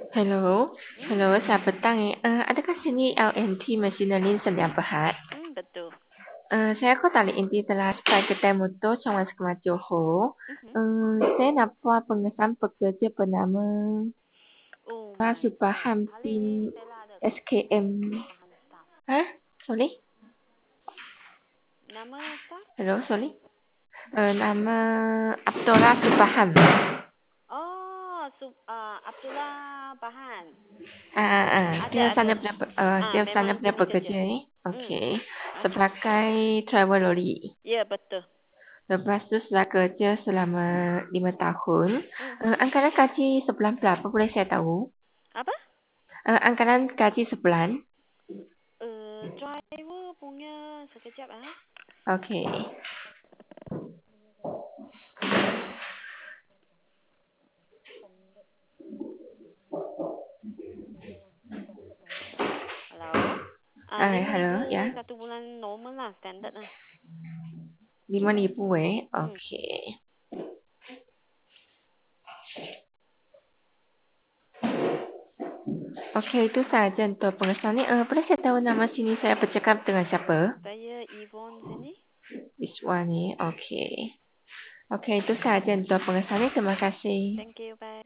Hello, Hmm, hello, selamat petang. Adakah sini LNT Machinery Sedia Berhad? betul. Saya Kota Inti telah sampai kedai motor Cawangan Sekolah Johor. Mhm. Saya nampak pengesahan pekerja bernama Oh my god. Subham Hari ini bin Stella ada SKM. tambahan staff. Hah? Sorry? Nama staff? Hello, sorry? Nama Abdullah Subham. Oh, Abdullah Bahan. Dia Ada. sana punya, dia sana Memang punya sini kerja. pekerja ni. Hmm. Okey. Okey. Sebagai travel lorry. Ya, betul. Lepas tu setelah kerja selama 5 tahun, Mhm. anggaran gaji sebulan berapa boleh saya tahu? Apa? Anggaran gaji sebulan? Driver punya sekejap ah. Okey. Hello. 5,000 Hello, ya. satu bulan normal lah, standard lah. 5,000 Hmm. Okey. Okey, itu sahaja untuk pengesahan ni. Boleh saya tahu nama sini saya bercakap dengan siapa? Saya Yvonne sini. Wiswa ni. Okey. Okey, itu sahaja untuk pengesahan ni. Terima kasih. Thank you. Bye.